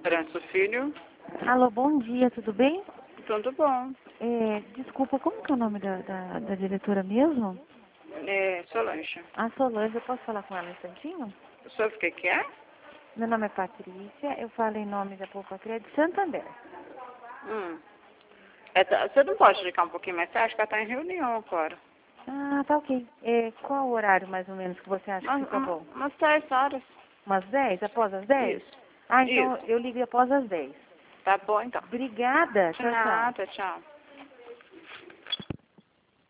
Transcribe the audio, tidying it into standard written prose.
Lourenço Filho. Alô, bom dia, tudo bem? Tudo bom. Desculpa, como que é o nome da diretora mesmo? Solange. A Solange, eu posso falar com ela um instantinho? Sobre o que é? Meu nome é Patrícia, eu falo em nome da Poupa Crédito Santander. Você não pode ligar um pouquinho mais tarde, que ela está em reunião agora. Ah, tá ok. Qual o horário mais ou menos que você acha que fica bom? Umas 10 horas. Umas 10? Após as 10? Isso. Ah, então Isso. eu ligo após as 10. Tá bom, então. Obrigada. De Tchau, tchau. nada, tchau.